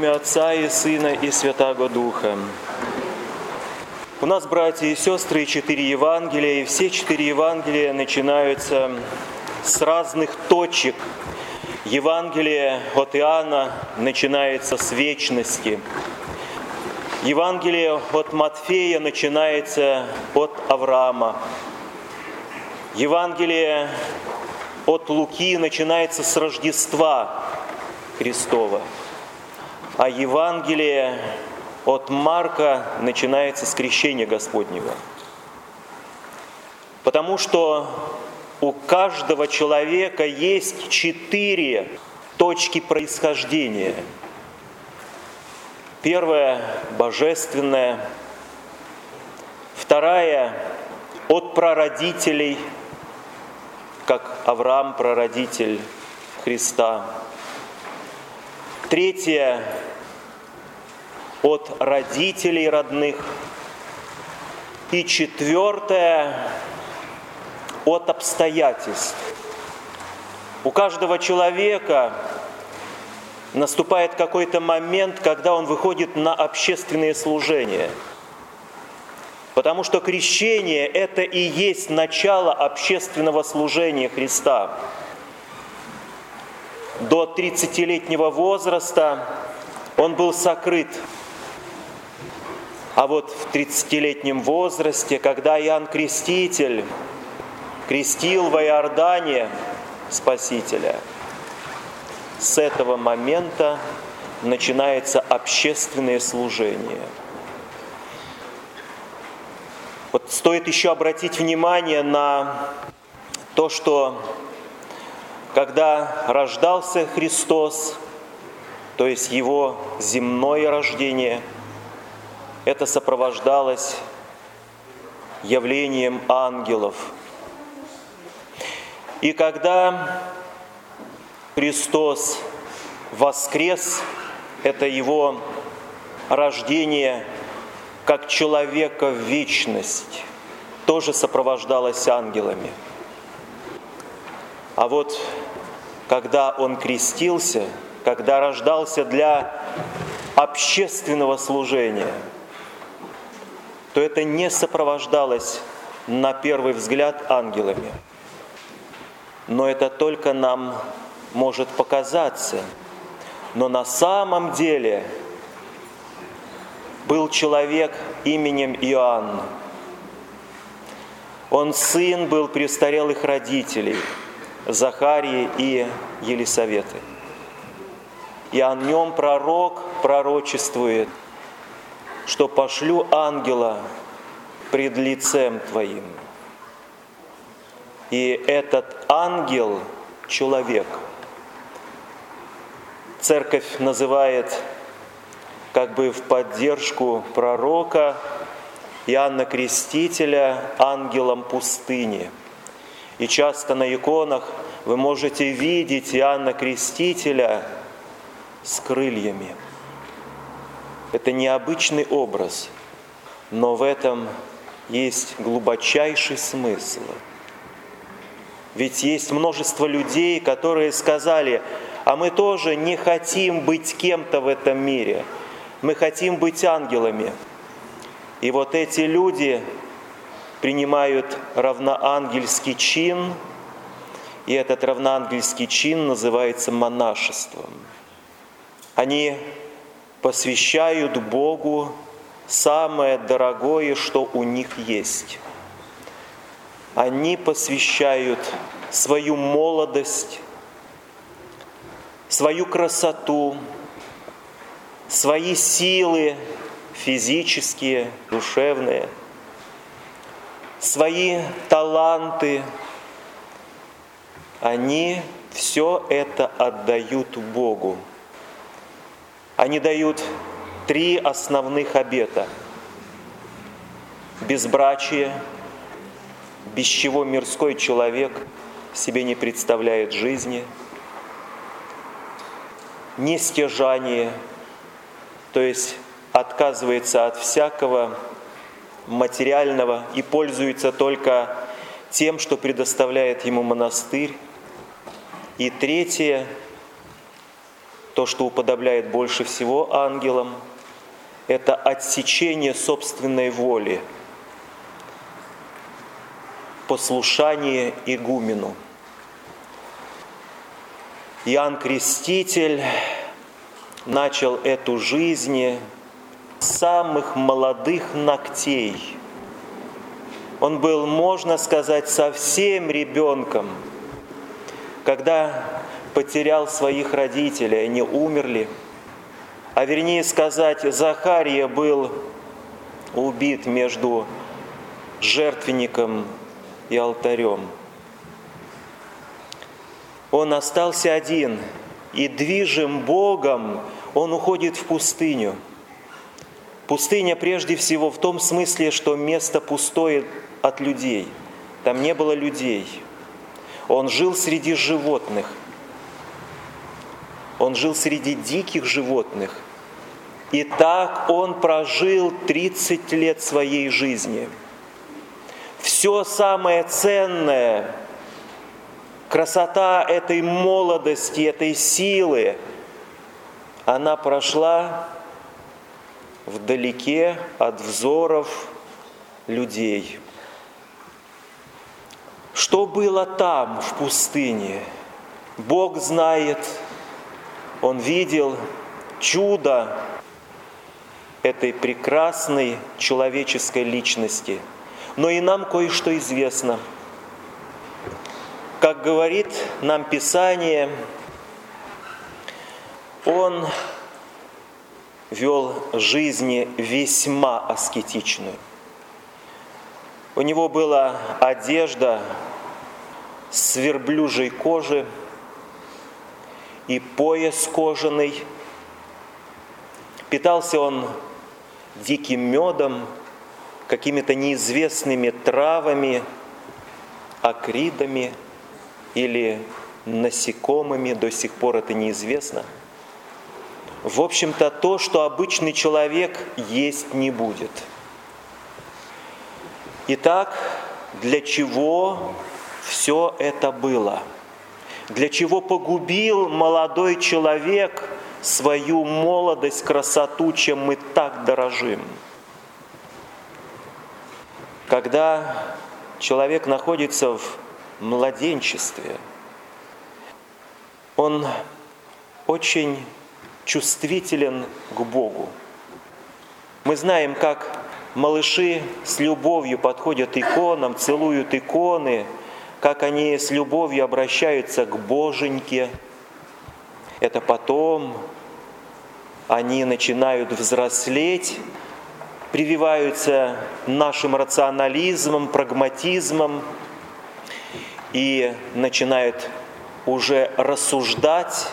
имя Отца и Сына и Святаго Духа. У нас, братья и сестры, 4 Евангелия, и все 4 Евангелия начинаются с разных точек. Евангелие от Иоанна начинается с вечности. Евангелие от Матфея начинается от Авраама. Евангелие от Луки начинается с Рождества Христова. А Евангелие от Марка начинается с крещения Господнего. Потому что у каждого человека есть 4 точки происхождения. Первая – божественная. Вторая – от прародителей, как Авраам – прародитель Христа. Третья – от родителей родных. И четвертая – от обстоятельств. У каждого человека наступает какой-то момент, когда он выходит на общественные служения. Потому что крещение – это и есть начало общественного служения Христа. До 30-летнего возраста он был сокрыт. А вот в 30-летнем возрасте, когда Иоанн Креститель крестил во Иордане Спасителя, с этого момента начинается общественное служение. Вот стоит еще обратить внимание на то, что когда рождался Христос, то есть Его земное рождение, это сопровождалось явлением ангелов. И когда Христос воскрес, это Его рождение как человека в вечность, тоже сопровождалось ангелами. А вот когда Он крестился, когда рождался для общественного служения, то это не сопровождалось на первый взгляд ангелами. Но это только нам может показаться. Но на самом деле был человек именем Иоанн. Он сын был престарелых родителей, Захарии и Елисаветы. И о нем пророк пророчествует, что пошлю ангела пред лицем твоим. И этот ангел – человек. Церковь называет как бы в поддержку пророка Иоанна Крестителя ангелом пустыни. И часто на иконах вы можете видеть Иоанна Крестителя с крыльями. Это необычный образ, но в этом есть глубочайший смысл. Ведь есть множество людей, которые сказали: а мы тоже не хотим быть кем-то в этом мире, мы хотим быть ангелами. И вот эти люди принимают равноангельский чин, и этот равноангельский чин называется монашеством. Они посвящают Богу самое дорогое, что у них есть. Они посвящают свою молодость, свою красоту, свои силы физические, душевные, свои таланты. Они все это отдают Богу. Они дают 3 основных обета. Безбрачие, без чего мирской человек себе не представляет жизни. Нестяжание, то есть отказывается от всякого материального и пользуется только тем, что предоставляет ему монастырь. И третье то, что уподобляет больше всего ангелам, это отсечение собственной воли, послушание игумену. Иоанн Креститель начал эту жизнь с самых молодых ногтей. Он был, можно сказать, совсем ребенком, когда потерял своих родителей, они умерли. А вернее сказать, Захария был убит между жертвенником и алтарем. Он остался один, и движим Богом он уходит в пустыню. Пустыня прежде всего в том смысле, что место пустое от людей. Там не было людей. Он жил среди животных. Он жил среди диких животных. И так он прожил 30 лет своей жизни. Все самое ценное, красота этой молодости, этой силы, она прошла вдалеке от взоров людей. Что было там, в пустыне? Бог знает. Он видел чудо этой прекрасной человеческой личности. Но и нам кое-что известно. Как говорит нам Писание, он вел жизнь весьма аскетичную. У него была одежда с верблюжьей кожи и пояс кожаный. Питался он диким медом, какими-то неизвестными травами, акридами или насекомыми, до сих пор это неизвестно. В общем-то, то, что обычный человек есть не будет. Итак, для чего все это было? Для чего погубил молодой человек свою молодость, красоту, чем мы так дорожим? Когда человек находится в младенчестве, он очень чувствителен к Богу. Мы знаем, как малыши с любовью подходят к иконам, целуют иконы, как они с любовью обращаются к Боженьке. Это потом они начинают взрослеть, прививаются нашим рационализмом, прагматизмом и начинают уже рассуждать,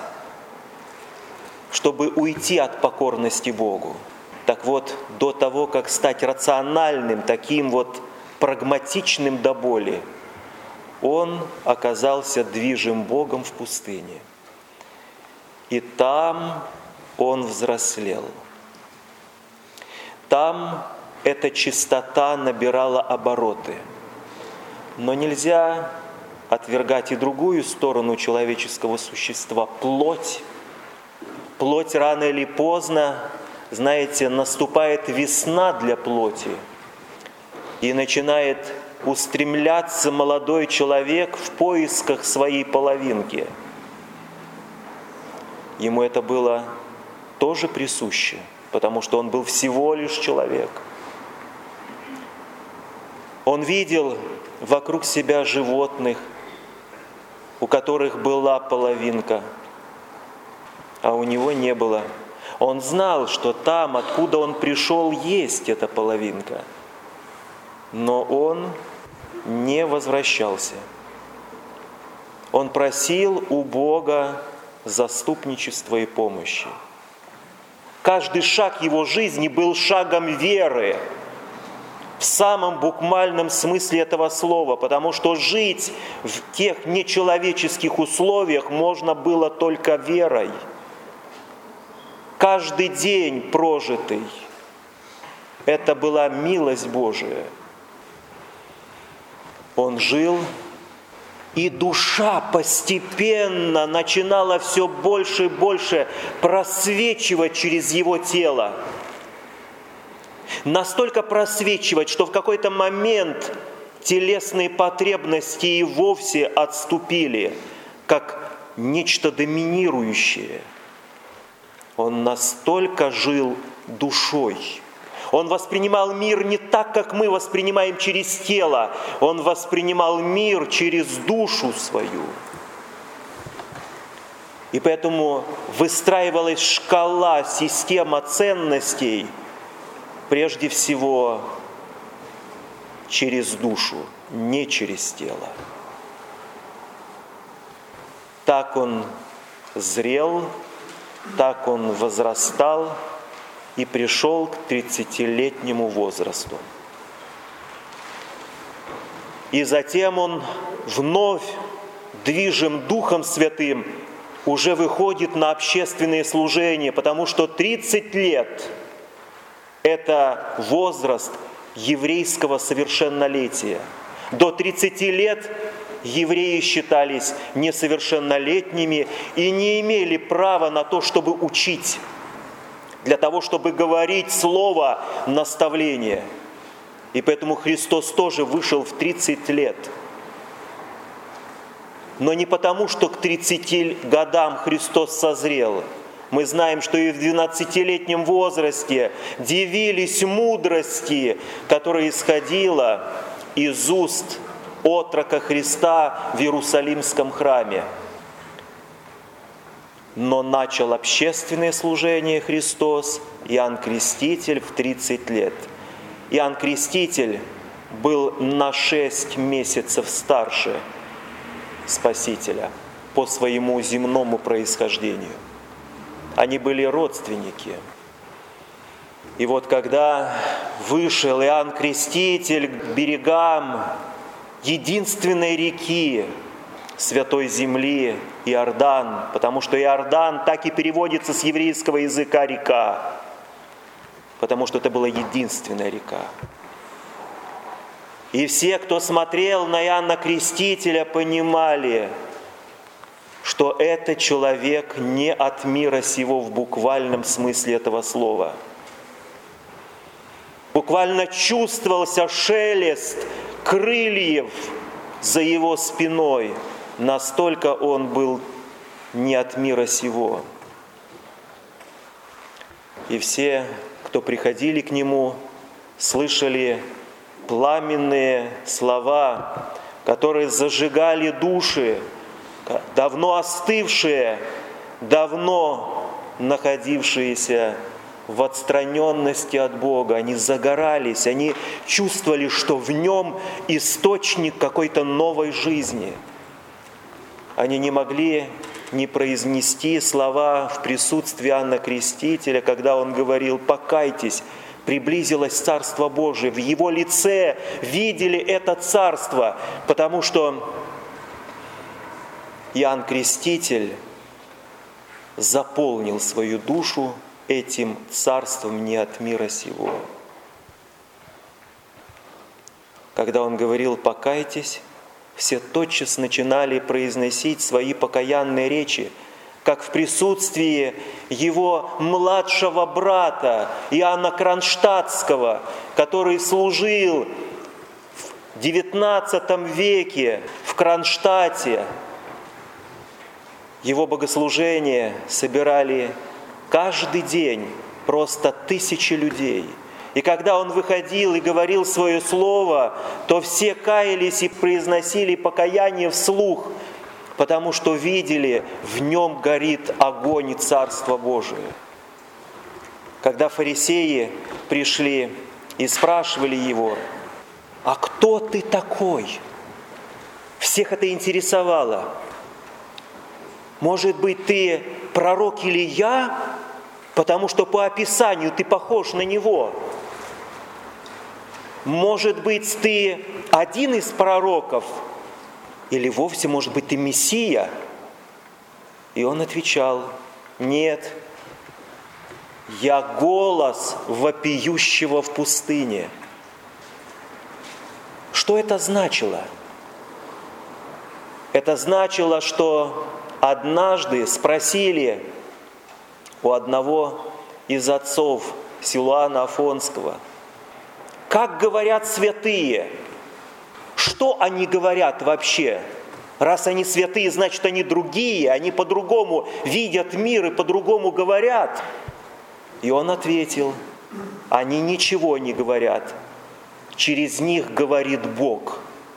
чтобы уйти от покорности Богу. Так вот, до того, как стать рациональным, таким вот прагматичным до боли, он оказался движим Богом в пустыне. И там он взрослел. Там эта чистота набирала обороты. Но нельзя отвергать и другую сторону человеческого существа – плоть. Плоть рано или поздно, знаете, наступает весна для плоти, и начинает устремляться молодой человек в поисках своей половинки. Ему это было тоже присуще, потому что он был всего лишь человек. Он видел вокруг себя животных, у которых была половинка, а у него не было. Он знал, что там, откуда он пришел, есть эта половинка. Но он не возвращался. Он просил у Бога заступничества и помощи. Каждый шаг его жизни был шагом веры, в самом буквальном смысле этого слова, потому что жить в тех нечеловеческих условиях можно было только верой. Каждый день прожитый – это была милость Божия. Он жил И душа постепенно начинала все больше и больше просвечивать через его тело. Настолько просвечивать, что в какой-то момент телесные потребности и вовсе отступили, как нечто доминирующее. Он настолько жил душой. Он воспринимал мир не так, как мы воспринимаем через тело. Он воспринимал мир через душу свою. И поэтому выстраивалась шкала, система ценностей, прежде всего через душу, не через тело. Так он зрел, так он возрастал и пришел к 30-летнему возрасту. И затем он вновь, движим Духом Святым, уже выходит на общественные служения, потому что 30 лет – это возраст еврейского совершеннолетия. До 30 лет евреи считались несовершеннолетними и не имели права на то, чтобы учить, для того, чтобы говорить слово наставления. И поэтому Христос тоже вышел в 30 лет. Но не потому, что к 30 годам Христос созрел. Мы знаем, что и в 12-летнем возрасте дивились мудрости, которая исходила из уст отрока Христа в Иерусалимском храме. Но начал общественное служение Христос, Иоанн Креститель, в 30 лет. Иоанн Креститель был на 6 месяцев старше Спасителя по своему земному происхождению. Они были родственники. И вот когда вышел Иоанн Креститель к берегам единственной реки Святой Земли Иордан, потому что Иордан так и переводится с еврейского языка «река», потому что это была единственная река. И все, кто смотрел на Иоанна Крестителя, понимали, что это человек не от мира сего в буквальном смысле этого слова. Буквально чувствовался шелест крыльев за его спиной. Настолько он был не от мира сего. И все, кто приходили к нему, слышали пламенные слова, которые зажигали души, давно остывшие, давно находившиеся в отстраненности от Бога. Они загорались, они чувствовали, что в нем источник какой-то новой жизни. Они не могли не произнести слова в присутствии Иоанна Крестителя, когда он говорил: «Покайтесь, приблизилось Царство Божие». В его лице видели это Царство, потому что Иоанн Креститель заполнил свою душу этим Царством не от мира сего. Когда он говорил «покайтесь», все тотчас начинали произносить свои покаянные речи, как в присутствии его младшего брата Иоанна Кронштадтского, который служил в XIX веке в Кронштадте. Его богослужения собирали каждый день просто тысячи людей. И когда он выходил и говорил свое слово, то все каялись и произносили покаяние вслух, потому что видели, в нем горит огонь и Царство Божие. Когда фарисеи пришли и спрашивали его: «А кто ты такой?» Всех это интересовало. «Может быть, ты пророк Илия, потому что по описанию ты похож на него? Может быть, ты один из пророков? Или вовсе, может быть, ты Мессия?» И он отвечал: «Нет, я голос вопиющего в пустыне». Что это значило? Это значило, что однажды спросили у одного из отцов Силуана Афонского: как говорят святые? Что они говорят вообще? Раз они святые, значит, они другие, они по-другому видят мир и по-другому говорят. И он ответил: они ничего не говорят, через них говорит Бог.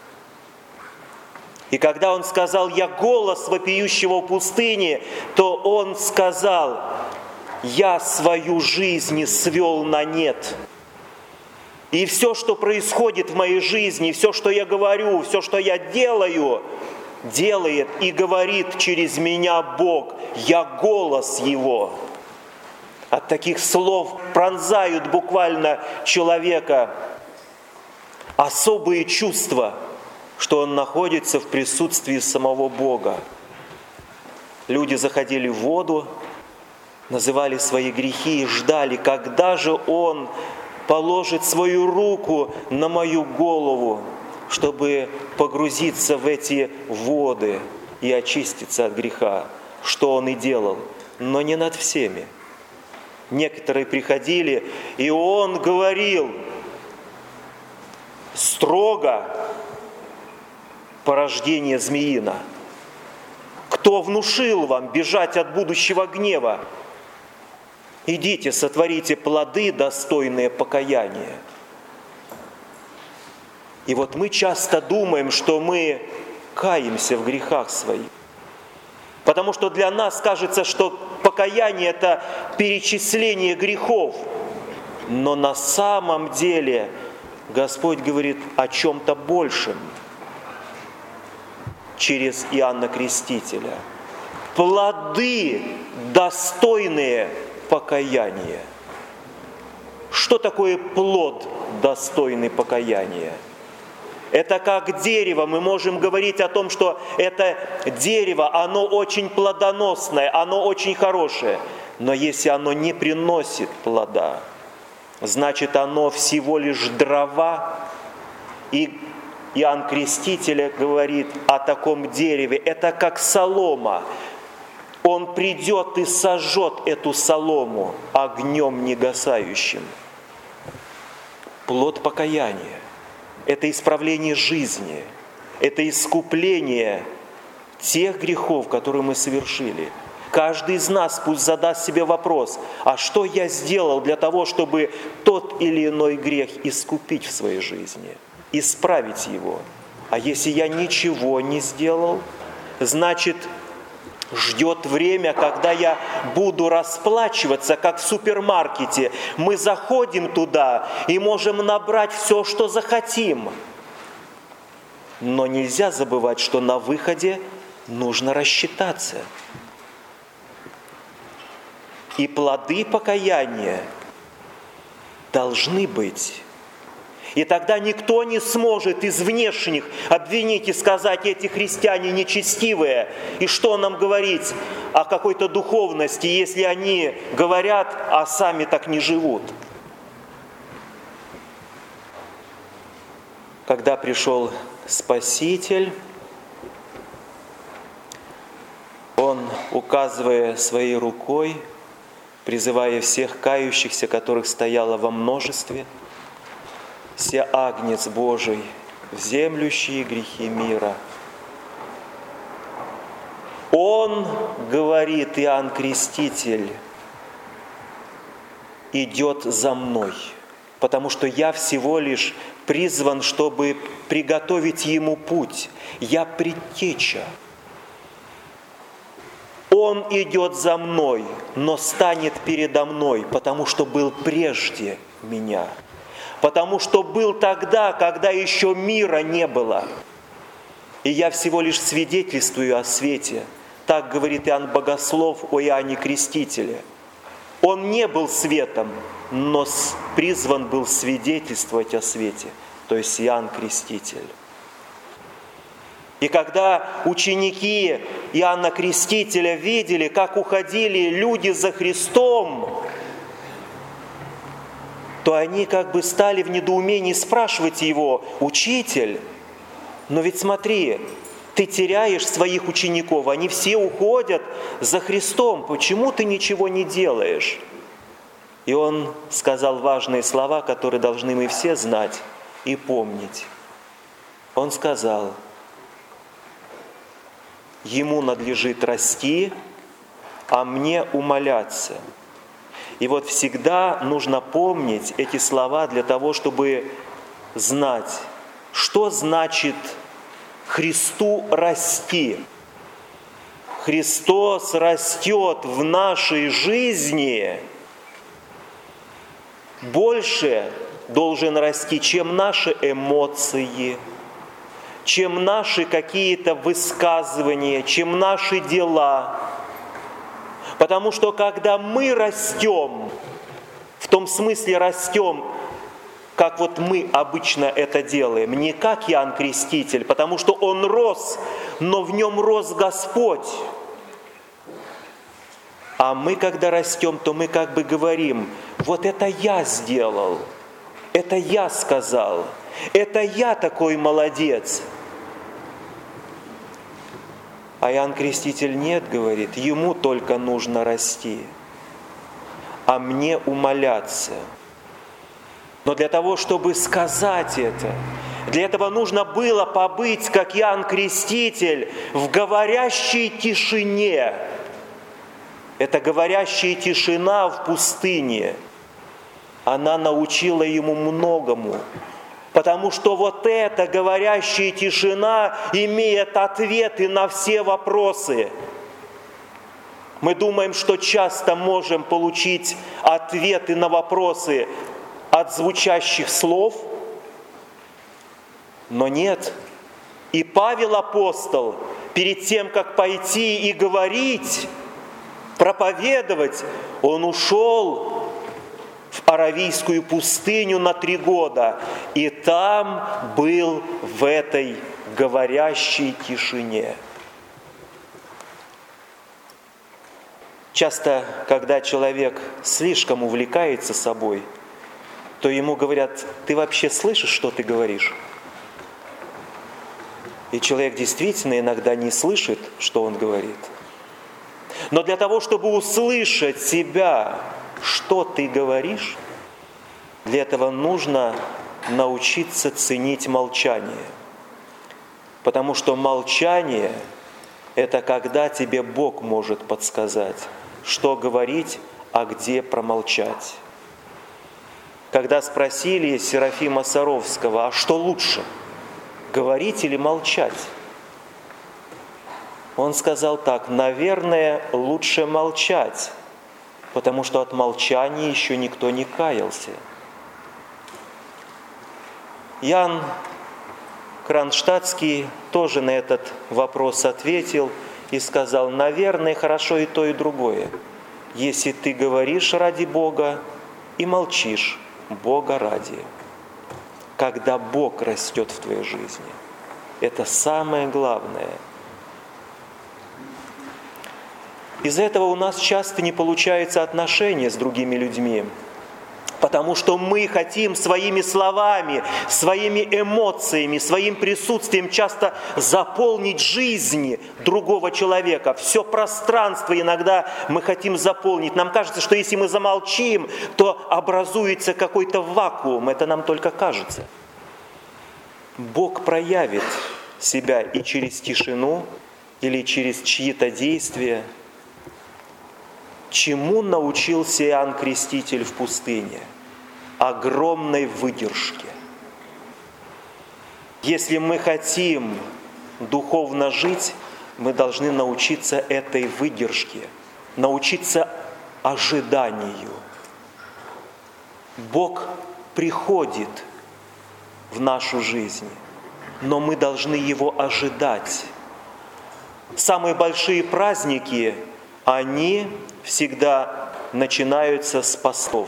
И когда он сказал: «Я голос вопиющего в пустыне», то он сказал: «Я свою жизнь свел на нет». И все, что происходит в моей жизни, все, что я говорю, все, что я делаю, делает и говорит через меня Бог. Я голос Его. От таких слов пронзают буквально человека особые чувства, что он находится в присутствии самого Бога. Люди заходили в воду, называли свои грехи и ждали, когда же Он положит свою руку на мою голову, чтобы погрузиться в эти воды и очиститься от греха, что Он и делал, но не над всеми. Некоторые приходили, и Он говорил строго: порождение змеина. Кто внушил вам бежать от будущего гнева? Идите, сотворите плоды, достойные покаяния. И вот мы часто думаем, что мы каемся в грехах своих. Потому что для нас кажется, что покаяние – это перечисление грехов. Но на самом деле Господь говорит о чем-то большем через Иоанна Крестителя. Плоды, достойные покаяния. Что такое плод, достойный покаяния? Это как дерево. Мы можем говорить о том, что это дерево, оно очень плодоносное, оно очень хорошее. Но если оно не приносит плода, значит, оно всего лишь дрова. И Иоанн Креститель говорит о таком дереве. Это как солома. Он придет и сожжет эту солому огнем негасающим. Плод покаяния – это исправление жизни, это искупление тех грехов, которые мы совершили. Каждый из нас пусть задаст себе вопрос: а что я сделал для того, чтобы тот или иной грех искупить в своей жизни, исправить его? А если я ничего не сделал, значит, ждет время, когда я буду расплачиваться, как в супермаркете. Мы заходим туда и можем набрать все, что захотим. Но нельзя забывать, что на выходе нужно рассчитаться. И плоды покаяния должны быть. И тогда никто не сможет из внешних обвинить и сказать: эти христиане нечестивые. И что нам говорить о какой-то духовности, если они говорят, а сами так не живут? Когда пришел Спаситель, Он, указывая своей рукой, призывая всех кающихся, которых стояло во множестве: «Се агнец Божий, вземлющий грехи мира». Он, говорит Иоанн Креститель, идет за мной, потому что я всего лишь призван, чтобы приготовить ему путь. Я предтеча. Он идет за мной, но станет передо мной, потому что был прежде меня. Потому что был тогда, когда еще мира не было. И я всего лишь свидетельствую о свете. Так говорит Иоанн Богослов о Иоанне Крестителе. Он не был светом, но призван был свидетельствовать о свете. То есть Иоанн Креститель. И когда ученики Иоанна Крестителя видели, как уходили люди за Христом, то они как бы стали в недоумении спрашивать его: «Учитель, но ведь смотри, Ты теряешь своих учеников, они все уходят за Христом. Почему ты ничего не делаешь? И он сказал важные слова, которые должны мы все знать и помнить. Он сказал: ему надлежит расти, а мне умаляться. И вот всегда нужно помнить эти слова для того, чтобы знать, что значит Христу расти. Христос растет в нашей жизни больше должен расти, чем наши эмоции, чем наши какие-то высказывания, чем наши дела. Потому что когда мы растем, в том смысле растем, как вот мы обычно это делаем, не как Иоанн Креститель, потому что он рос, но в нем рос Господь. А мы, когда растем, то мы как бы говорим: вот это я сделал, это я сказал, это я такой молодец. А Иоанн Креститель нет, говорит, ему только нужно расти, а мне умаляться. Но для того, чтобы сказать это, для этого нужно было побыть, как Иоанн Креститель, в говорящей тишине. Это говорящая тишина в пустыне. Она научила ему многому. Потому что вот эта говорящая тишина имеет ответы на все вопросы. Мы думаем, что часто можем получить ответы на вопросы от звучащих слов, но нет. И Павел апостол, перед тем, как пойти и говорить, проповедовать, он ушел в Аравийскую пустыню на 3 года, и там был в этой говорящей тишине. Часто, когда человек слишком увлекается собой, то ему говорят: ты вообще слышишь, что ты говоришь? И человек действительно иногда не слышит, что он говорит. Но для того, чтобы услышать себя, что ты говоришь, для этого нужно научиться ценить молчание. Потому что молчание – это когда тебе Бог может подсказать, что говорить, а где промолчать. Когда спросили Серафима Саровского: а что лучше, говорить или молчать? Он сказал так: наверное, лучше молчать, потому что от молчания еще никто не каялся. Иоанн Кронштадтский тоже на этот вопрос ответил и сказал: наверное, хорошо и то, и другое, если ты говоришь ради Бога и молчишь Бога ради. Когда Бог растет в твоей жизни, это самое главное. Из-за этого у нас часто не получается отношения с другими людьми, потому что мы хотим своими словами, своими эмоциями, своим присутствием часто заполнить жизнь другого человека. Все пространство иногда мы хотим заполнить. Нам кажется, что если мы замолчим, то образуется какой-то вакуум. Это нам только кажется. Бог проявит себя и через тишину, или через чьи-то действия. Чему научился Иоанн Креститель в пустыне? Огромной выдержке. Если мы хотим духовно жить, мы должны научиться этой выдержке, научиться ожиданию. Бог приходит в нашу жизнь, но мы должны Его ожидать. Самые большие праздники, они всегда начинаются с постов.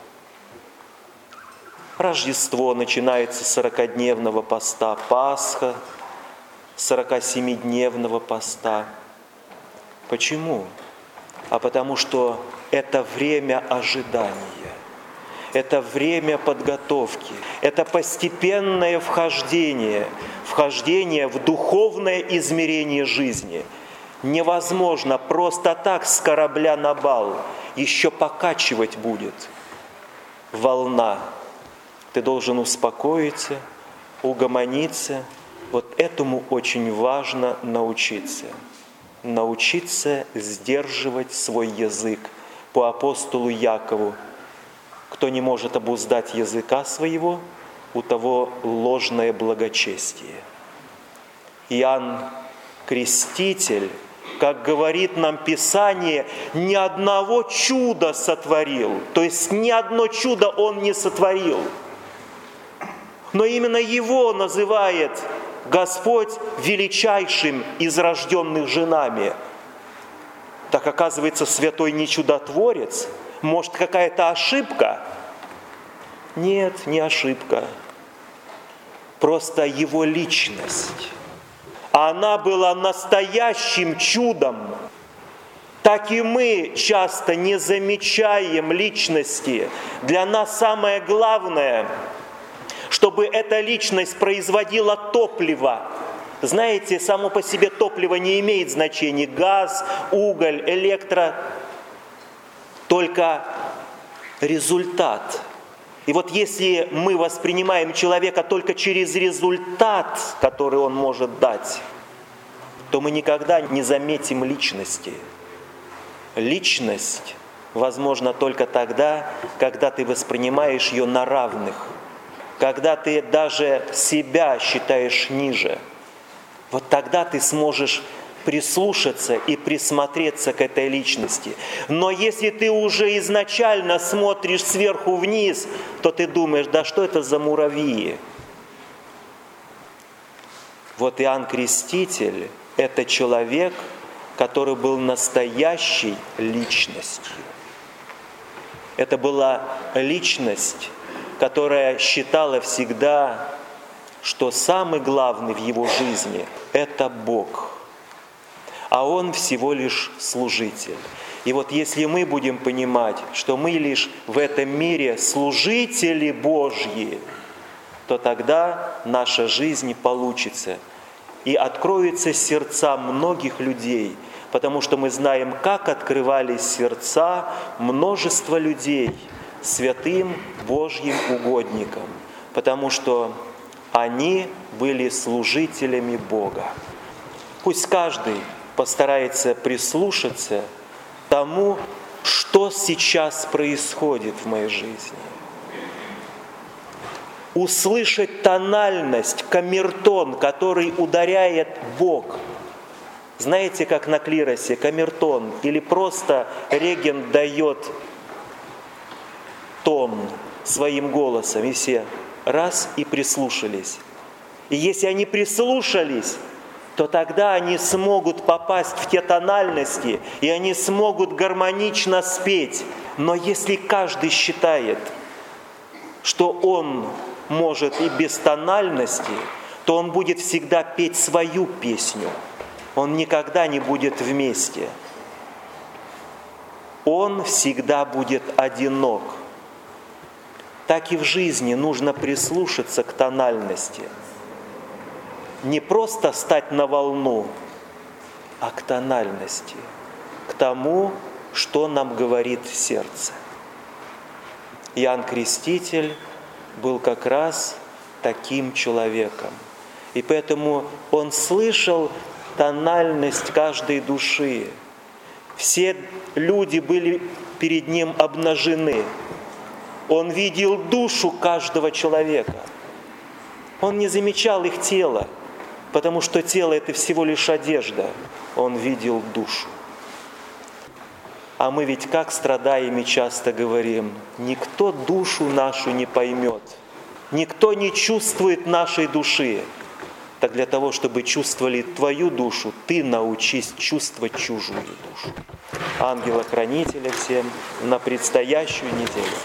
Рождество начинается с 40-дневного поста, Пасха 47-дневного поста. Почему? А потому что это время ожидания. это время подготовки, это постепенное вхождение в духовное измерение жизни. Невозможно просто так с корабля на бал, еще покачивать будет волна. Ты должен успокоиться, угомониться. Вот этому очень важно научиться. Научиться сдерживать свой язык. По апостолу Якову: кто не может обуздать языка своего, у того ложное благочестие. Иоанн Креститель, как говорит нам Писание, ни одного чуда сотворил. То есть ни одно чудо он не сотворил. Но именно его называет Господь величайшим из рожденных женами. Так оказывается, святой не чудотворец? Может, какая-то ошибка? Нет, не ошибка. Просто его личность. Она была настоящим чудом. Так и мы часто не замечаем личности. Для нас самое главное, чтобы эта личность производила топливо. Знаете, само по себе топливо не имеет значения. Газ, уголь, электро. Только результат. И вот если мы воспринимаем человека только через результат, который он может дать, то мы никогда не заметим личности. Личность возможна только тогда, когда ты воспринимаешь ее на равных, когда ты даже себя считаешь ниже. Вот тогда ты сможешь прислушаться и присмотреться к этой личности. Но если ты уже изначально смотришь сверху вниз, то ты думаешь: да что это за муравьи? Вот Иоанн Креститель – это человек, который был настоящей личностью. Это была личность, которая считала всегда, что самый главный в его жизни – это Бог. А он всего лишь служитель. И вот если мы будем понимать, что мы лишь в этом мире служители Божьи, то тогда наша жизнь получится. И откроются сердца многих людей, потому что мы знаем, как открывались сердца множества людей святым Божьим угодникам, потому что они были служителями Бога. Пусть каждый постарается прислушаться к тому, что сейчас происходит в моей жизни. Услышать тональность, камертон, который ударяет Бог. Знаете, как на клиросе камертон или просто регент дает тон своим голосом, и все раз и прислушались. И если они прислушались, то тогда они смогут попасть в те тональности, и они смогут гармонично спеть. Но если каждый считает, что он может и без тональности, то он будет всегда петь свою песню. Он никогда не будет вместе. Он всегда будет одинок. Так и в жизни нужно прислушаться к тональности. Не просто стать на волну, а к тональности, к тому, что нам говорит сердце. Иоанн Креститель был как раз таким человеком. И поэтому он слышал тональность каждой души. Все люди были перед ним обнажены. Он видел душу каждого человека. Он не замечал их тело, потому что тело – это всего лишь одежда. Он видел душу. А мы ведь как страдаем и часто говорим: никто душу нашу не поймет, никто не чувствует нашей души. Так для того, чтобы чувствовали твою душу, ты научись чувствовать чужую душу. Ангела-хранителя всем на предстоящую неделю.